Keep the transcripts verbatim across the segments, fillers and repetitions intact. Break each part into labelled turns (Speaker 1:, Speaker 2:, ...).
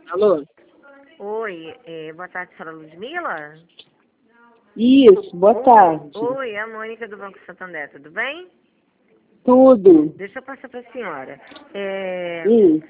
Speaker 1: Alô?
Speaker 2: Oi, é, boa tarde, senhora Ludmila?
Speaker 1: Isso, boa
Speaker 2: Oi,
Speaker 1: tarde.
Speaker 2: oi, é a Mônica do Banco Santander, tudo bem?
Speaker 1: Tudo.
Speaker 2: Deixa eu passar para a senhora. É,
Speaker 1: Hum,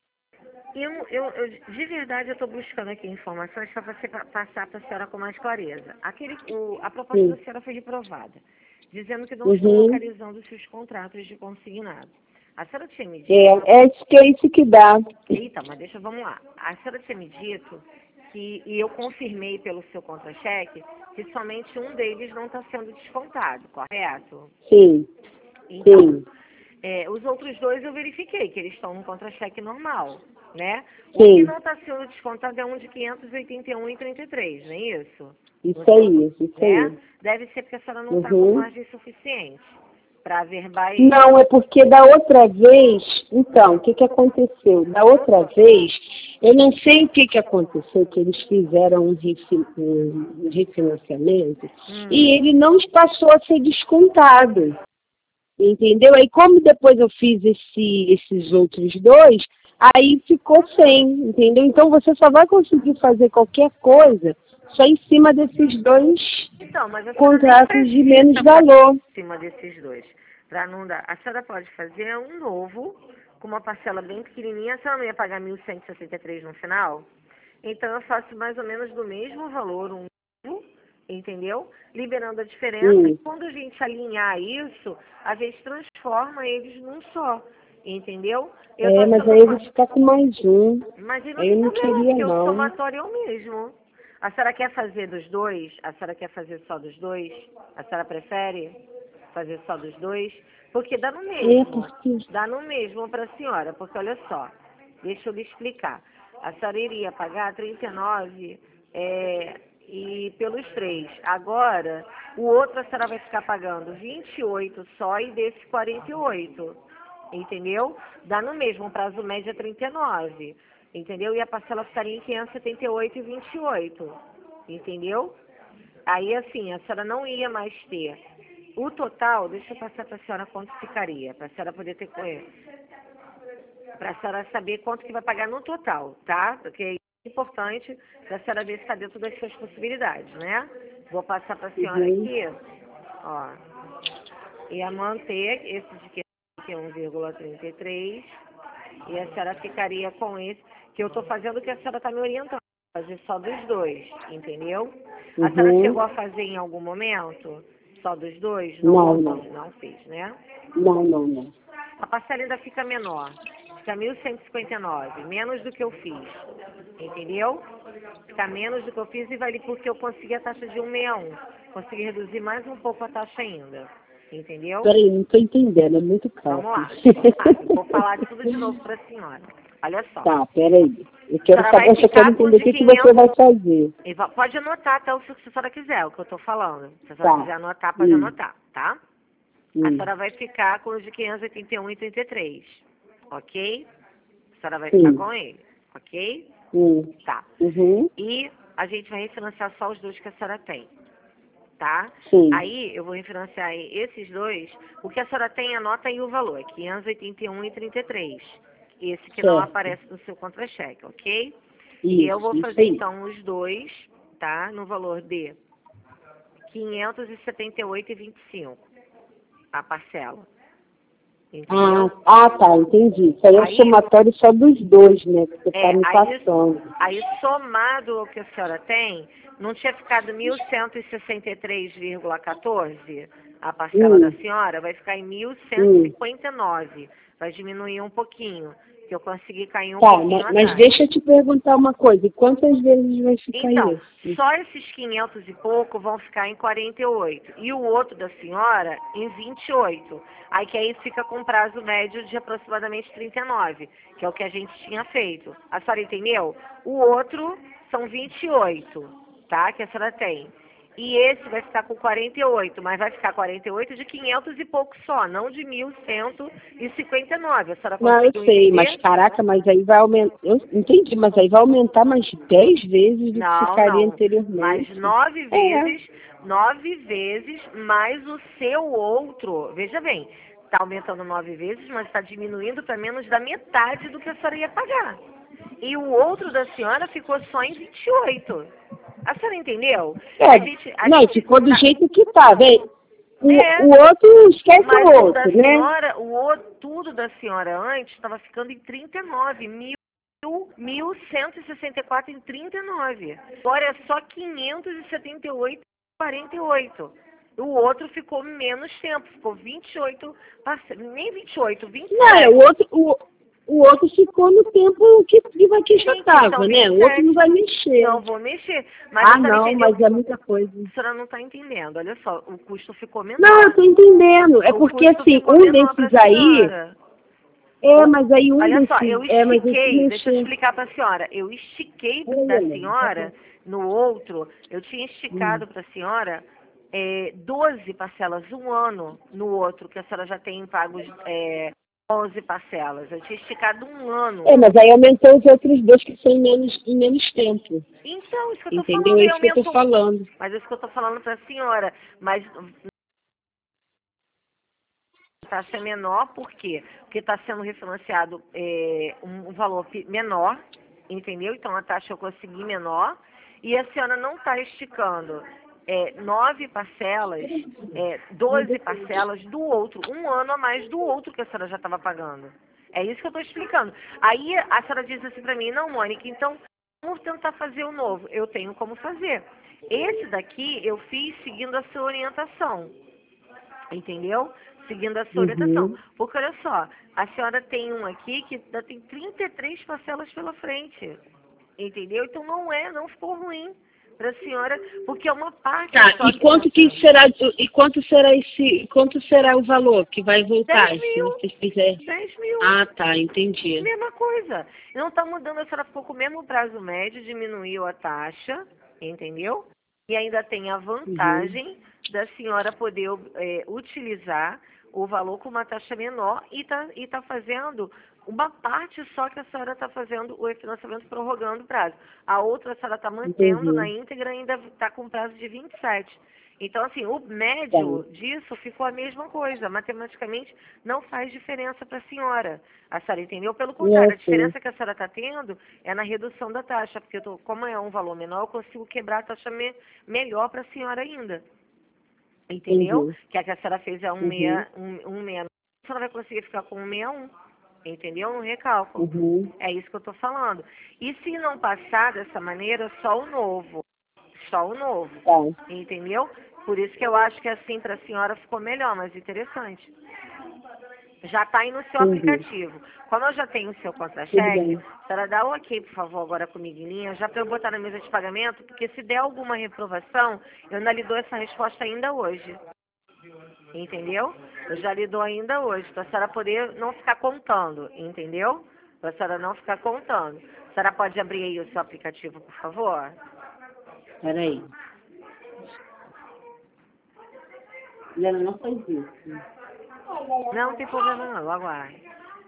Speaker 2: eu, eu, eu- de verdade, eu estou buscando aqui informações para você pa- passar para a senhora com mais clareza. Aquele, o- a proposta da
Speaker 1: sim.
Speaker 2: senhora foi reprovada, dizendo que não estão
Speaker 1: Uhum.
Speaker 2: localizando os seus contratos de consignado. A senhora tinha me
Speaker 1: É,
Speaker 2: dito.
Speaker 1: é isso que é isso que dá.
Speaker 2: Eita, mas deixa, vamos lá. A senhora tinha me dito que, e eu confirmei pelo seu contra-cheque, que somente um deles não está sendo descontado, correto?
Speaker 1: Sim,
Speaker 2: Então,
Speaker 1: sim,
Speaker 2: é, os outros dois eu verifiquei que eles estão no contra-cheque normal, né? O que
Speaker 1: sim.
Speaker 2: não está sendo descontado é um de quinhentos e oitenta e um e trinta e três, não é isso? No
Speaker 1: Isso
Speaker 2: seu,
Speaker 1: aí, isso
Speaker 2: né?
Speaker 1: aí.
Speaker 2: Deve ser porque a senhora não está com
Speaker 1: Uhum.
Speaker 2: margem suficiente para verbal e...
Speaker 1: Não, é porque da outra vez, então, o que, que aconteceu? Da outra vez, eu não sei o que, que aconteceu, que eles fizeram um, refi- um refinanciamento
Speaker 2: Hum.
Speaker 1: e ele não passou a ser descontado. Entendeu? Aí como depois eu fiz esse, esses outros dois, aí ficou sem, entendeu? Então você só vai conseguir fazer qualquer coisa só em cima desses dois
Speaker 2: Então, mas a senhora nem
Speaker 1: contratos de menos
Speaker 2: precisa fazer
Speaker 1: valor.
Speaker 2: em cima desses dois. Para não dar. A senhora pode fazer um novo, com uma parcela bem pequenininha. A senhora não ia pagar mil cento e sessenta e três no final? Então eu faço mais ou menos do mesmo valor, um novo, entendeu? Liberando a diferença. E
Speaker 1: Hum.
Speaker 2: quando a gente alinhar isso, a gente transforma eles num só. Entendeu? Eu tô
Speaker 1: É, mas
Speaker 2: achando
Speaker 1: aí eu vou
Speaker 2: uma.
Speaker 1: ficar com mais um.
Speaker 2: Mas aí não
Speaker 1: Aí eu
Speaker 2: tem
Speaker 1: não
Speaker 2: problema,
Speaker 1: queria
Speaker 2: porque o
Speaker 1: não.
Speaker 2: somatório é o mesmo. A senhora quer fazer dos dois? A senhora quer fazer só dos dois? A senhora prefere fazer só dos dois? Porque dá no
Speaker 1: É
Speaker 2: mesmo.
Speaker 1: porque.
Speaker 2: Dá no mesmo para a senhora, porque olha só, deixa eu lhe explicar. A senhora iria pagar trinta e nove é, e pelos três. Agora, o outro a senhora vai ficar pagando vinte e oito só e desse quarenta e oito. Entendeu? Dá no mesmo, prazo médio é trinta e nove, entendeu? E a parcela ficaria em quinhentos e setenta e oito e vinte e oito, entendeu? Aí, assim, a senhora não ia mais ter o total, deixa eu passar para a senhora quanto ficaria, para a senhora poder ter, para a senhora saber quanto que vai pagar no total, tá? Porque é importante para a senhora ver se está dentro das suas possibilidades, né? Vou passar para a senhora
Speaker 1: Uhum.
Speaker 2: aqui, ó, ia manter esse de um vírgula trinta e três e a senhora ficaria com esse, que eu estou fazendo o que a senhora está me orientando, fazer só dos dois, entendeu? A senhora chegou
Speaker 1: Uhum.
Speaker 2: a fazer em algum momento só dos dois? Não,
Speaker 1: Não,
Speaker 2: não,
Speaker 1: não.
Speaker 2: não fez, né?
Speaker 1: Não, não, não.
Speaker 2: A parcela ainda fica menor, fica mil cento e cinquenta e nove, menos do que eu fiz, entendeu? Fica menos do que eu fiz e vale porque eu consegui a taxa de cento e sessenta e um, consegui reduzir mais um pouco a taxa ainda, entendeu?
Speaker 1: Peraí, não estou entendendo, é muito
Speaker 2: Vamos
Speaker 1: cálculo.
Speaker 2: lá, vamos lá. Eu vou falar tudo de novo para a senhora. Olha só.
Speaker 1: Tá, peraí. Eu
Speaker 2: A
Speaker 1: quero
Speaker 2: senhora
Speaker 1: saber,
Speaker 2: vai
Speaker 1: eu só quero
Speaker 2: ficar com o
Speaker 1: entender o
Speaker 2: de
Speaker 1: que, que você
Speaker 2: quinhentos.
Speaker 1: vai fazer.
Speaker 2: e va- Pode anotar até o que a senhora quiser, o que eu estou falando. Se a senhora
Speaker 1: Tá.
Speaker 2: quiser anotar, pode
Speaker 1: Hum,
Speaker 2: anotar, tá? A
Speaker 1: hum,
Speaker 2: senhora vai ficar com o de quinhentos e oitenta e um e trinta e três, ok? A senhora vai ficar
Speaker 1: sim.
Speaker 2: com ele, ok?
Speaker 1: Hum,
Speaker 2: Tá.
Speaker 1: uhum,
Speaker 2: E a gente vai refinanciar só os dois que a senhora tem, tá?
Speaker 1: sim.
Speaker 2: Aí eu vou refinanciar esses dois. O que a senhora tem, anota aí o valor, é quinhentos e oitenta e um e trinta e três. Esse que não
Speaker 1: Certo.
Speaker 2: aparece no seu contra-cheque, ok? E eu vou
Speaker 1: Isso, isso
Speaker 2: fazer
Speaker 1: aí.
Speaker 2: então os dois, tá? No valor de quinhentos e setenta e oito e vinte e cinco, a parcela.
Speaker 1: Ah,
Speaker 2: Entendeu?
Speaker 1: ah, tá, entendi. Isso aí é o
Speaker 2: Aí,
Speaker 1: somatório só dos dois, né? Que você tá
Speaker 2: é,
Speaker 1: me
Speaker 2: aí,
Speaker 1: passando.
Speaker 2: aí somado ao que a senhora tem, não tinha ficado mil cento e sessenta e três vírgula quatorze a parcela da
Speaker 1: Hum,
Speaker 2: senhora? Vai ficar em mil cento e
Speaker 1: hum.
Speaker 2: cinquenta e nove. Vai diminuir um pouquinho, que eu consegui cair um
Speaker 1: Tá,
Speaker 2: pouquinho
Speaker 1: mas,
Speaker 2: a
Speaker 1: mas
Speaker 2: taxa.
Speaker 1: deixa eu te perguntar uma coisa. E quantas vezes vai ficar
Speaker 2: Então,
Speaker 1: esse?
Speaker 2: só esses quinhentos e pouco vão ficar em quarenta e oito. E o outro da senhora em vinte e oito. Aí que aí fica com prazo médio de aproximadamente trinta e nove, que é o que a gente tinha feito. A senhora entendeu? O outro são vinte e oito, tá? Que a senhora tem. E esse vai ficar com quarenta e oito, mas vai ficar quarenta e oito de quinhentos e pouco só, não de mil cento e cinquenta e nove. A senhora
Speaker 1: Não, eu
Speaker 2: conseguiu
Speaker 1: sei, mas
Speaker 2: entender?
Speaker 1: caraca, mas aí vai aumentar. Eu entendi, mas aí vai aumentar mais dez vezes do que
Speaker 2: Não,
Speaker 1: ficaria
Speaker 2: não. Mais
Speaker 1: anteriormente.
Speaker 2: nove
Speaker 1: É.
Speaker 2: vezes, nove vezes mais o seu outro. Veja bem, está aumentando nove vezes, mas está diminuindo para menos da metade do que a senhora ia pagar. E o outro da senhora ficou só em vinte e oito. A senhora entendeu?
Speaker 1: É,
Speaker 2: a gente, a
Speaker 1: não,
Speaker 2: gente,
Speaker 1: ficou do
Speaker 2: na,
Speaker 1: jeito que tá, velho. O,
Speaker 2: é,
Speaker 1: o outro, esquece
Speaker 2: mas
Speaker 1: o
Speaker 2: o
Speaker 1: outro,
Speaker 2: da
Speaker 1: né?
Speaker 2: senhora, o outro, tudo da senhora antes estava ficando em trinta e nove, mil, mil cento e sessenta e quatro em trinta e nove. Agora é só quinhentos e setenta e oito e quarenta e oito. O outro ficou menos tempo, ficou vinte e oito, nem vinte e oito, vinte e sete.
Speaker 1: Não, é, o outro, o, o outro ficou no tempo que, que, que já
Speaker 2: Gente,
Speaker 1: estava,
Speaker 2: então
Speaker 1: né? O outro não vai mexer.
Speaker 2: Não vou mexer. Mas
Speaker 1: Ah,
Speaker 2: a senhora
Speaker 1: não,
Speaker 2: entendeu?
Speaker 1: mas é muita coisa.
Speaker 2: A senhora não está entendendo. Olha só, o custo ficou menor.
Speaker 1: Não, eu tô entendendo. É
Speaker 2: O
Speaker 1: porque,
Speaker 2: custo
Speaker 1: assim,
Speaker 2: ficou
Speaker 1: um
Speaker 2: menor
Speaker 1: desses
Speaker 2: pra
Speaker 1: aí...
Speaker 2: senhora.
Speaker 1: É,
Speaker 2: O-
Speaker 1: mas aí um
Speaker 2: Olha só,
Speaker 1: desses...
Speaker 2: eu
Speaker 1: É, mas esse
Speaker 2: estiquei, deixa eu
Speaker 1: mexer...
Speaker 2: explicar para a senhora. Eu estiquei
Speaker 1: Olha,
Speaker 2: da
Speaker 1: Helena, tá
Speaker 2: senhora, no outro, eu tinha
Speaker 1: Hum.
Speaker 2: esticado para a senhora é, doze parcelas, um ano no outro, que a senhora já tem pagos é, onze parcelas. Eu tinha esticado um ano.
Speaker 1: É, mas aí aumentou os outros dois que são em menos, em menos tempo.
Speaker 2: Então, isso que eu tô
Speaker 1: Entendeu?
Speaker 2: falando,
Speaker 1: É
Speaker 2: aí
Speaker 1: isso que eu tô
Speaker 2: aumentou.
Speaker 1: falando.
Speaker 2: Mas isso que eu tô falando para a senhora. Mas a taxa é menor, por quê? Porque está sendo refinanciado é, um, um valor pi- menor, entendeu? Então a taxa eu consegui menor e a senhora não está esticando é, nove parcelas, é, doze parcelas do outro, um ano a mais do outro que a senhora já estava pagando. É isso que eu estou explicando. Aí a senhora diz assim para mim, não, Mônica, então vamos tentar fazer o novo. Eu tenho como fazer. Esse daqui eu fiz seguindo a sua orientação. Entendeu? Seguindo a sua orientação.
Speaker 1: Uhum.
Speaker 2: Porque olha só, a senhora tem um aqui que ainda tem trinta e três parcelas pela frente. Entendeu? Então não é, não ficou ruim para a senhora, porque é uma parte
Speaker 1: Tá,
Speaker 2: só
Speaker 1: e
Speaker 2: que
Speaker 1: quanto que
Speaker 2: entra.
Speaker 1: será, e quanto será esse, quanto será o valor que vai voltar
Speaker 2: dez
Speaker 1: se
Speaker 2: mil.
Speaker 1: vocês fizerem?
Speaker 2: dez mil.
Speaker 1: Ah, tá, entendi.
Speaker 2: Mesma coisa. Não está mudando, a senhora ficou com o mesmo prazo médio, diminuiu a taxa, entendeu? E ainda tem a
Speaker 1: Uhum.
Speaker 2: vantagem da senhora poder é, utilizar o valor com uma taxa menor e está e tá fazendo uma parte só que a senhora está fazendo o refinanciamento prorrogando o prazo. A outra a senhora está mantendo na
Speaker 1: Entendi.
Speaker 2: íntegra e ainda está com prazo de vinte e sete. Então, assim, o
Speaker 1: Tá.
Speaker 2: médio disso ficou a mesma coisa. Matematicamente, não faz diferença para a senhora. A senhora entendeu? Pelo contrário, a
Speaker 1: É, sim.
Speaker 2: diferença que a senhora está tendo é na redução da taxa, porque eu tô, como é um valor menor, eu consigo quebrar a taxa me, melhor para a senhora ainda. Entendeu?
Speaker 1: Entendi.
Speaker 2: Que a que a senhora fez é um
Speaker 1: Uhum.
Speaker 2: meia, um, um meia, a senhora vai conseguir ficar com um meia um. Entendeu? No recálculo.
Speaker 1: Uhum.
Speaker 2: É isso que eu estou falando. E se não passar dessa maneira, só o novo. Só o novo.
Speaker 1: Tá.
Speaker 2: Entendeu? Por isso que eu acho que assim para a senhora ficou melhor, mais interessante. Já está aí no seu
Speaker 1: Entendi.
Speaker 2: aplicativo. Como eu já tenho o seu
Speaker 1: Tudo
Speaker 2: contra-cheque,
Speaker 1: bem.
Speaker 2: a senhora dá o ok, por favor, agora comigo em linha, já para eu botar na mesa de pagamento, porque se der alguma reprovação, eu ainda lhe dou essa resposta ainda hoje. Entendeu? Eu já lhe dou ainda hoje, para a senhora poder não ficar contando, entendeu? Para a senhora não ficar contando. A senhora pode abrir aí o seu aplicativo, por favor?
Speaker 1: Peraí. Helena, não faz isso.
Speaker 2: Não, não tem problema não, eu aguardo.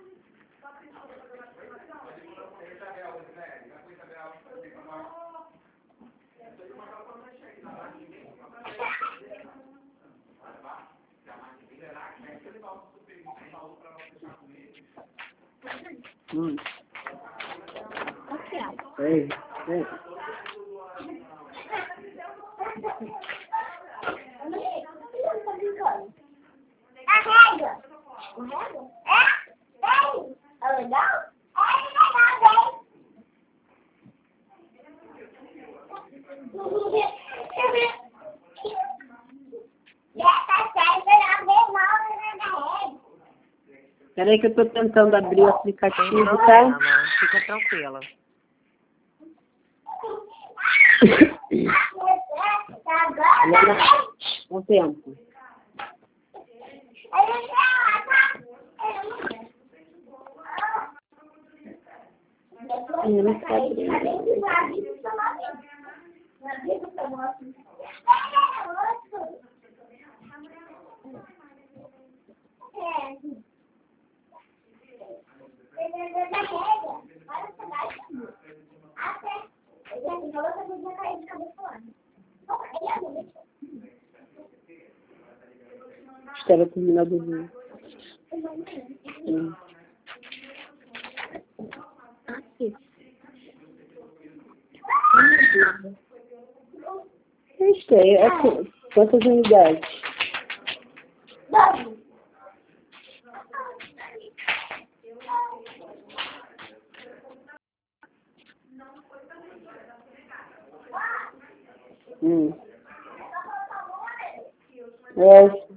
Speaker 1: Hum. Peraí. Peraí.
Speaker 3: Arrega! Arrega? É? Ei! É legal? É legal, Dessa série eu não mal na rede.
Speaker 1: Peraí que eu tô tentando abrir o
Speaker 2: Sem
Speaker 1: aplicativo,
Speaker 2: problema,
Speaker 1: tá?
Speaker 2: fica tranquila.
Speaker 1: Helena, um tempo. Eu não sei abrir. Espera terminar do vídeo. Hum. Aqui. Não sei, é qu- quantas unidades? Hum. É.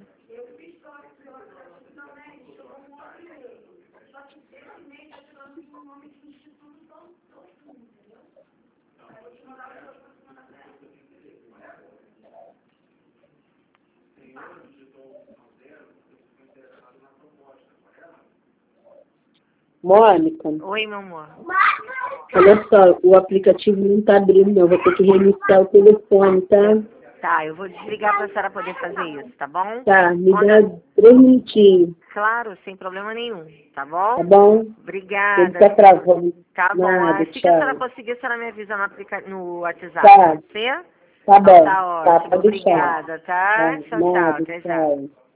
Speaker 1: Mônica,
Speaker 2: Oi, meu amor.
Speaker 1: olha só, o aplicativo não tá abrindo, não. Vou ter que reiniciar o telefone, tá?
Speaker 2: Tá, eu vou desligar para a senhora poder fazer isso, tá bom?
Speaker 1: Tá, me
Speaker 2: Quando-
Speaker 1: dá três minutinhos,
Speaker 2: Claro, sem problema nenhum, tá
Speaker 1: tá
Speaker 2: bom?
Speaker 1: bom?
Speaker 2: Obrigada.
Speaker 1: Ele tá travando.
Speaker 2: Tá bom.
Speaker 1: Nada,
Speaker 2: Assim que a senhora
Speaker 1: tchau.
Speaker 2: conseguir, a senhora me avisa no, aplica... no WhatsApp,
Speaker 1: Tá.
Speaker 2: pode ser?
Speaker 1: Tá
Speaker 2: Então
Speaker 1: bom,
Speaker 2: tá
Speaker 1: tá,
Speaker 2: ótimo.
Speaker 1: pode deixar.
Speaker 2: Obrigada, tá?
Speaker 1: Tá,
Speaker 2: Tchau, tchau.
Speaker 1: nada,
Speaker 2: Até já.
Speaker 1: tchau.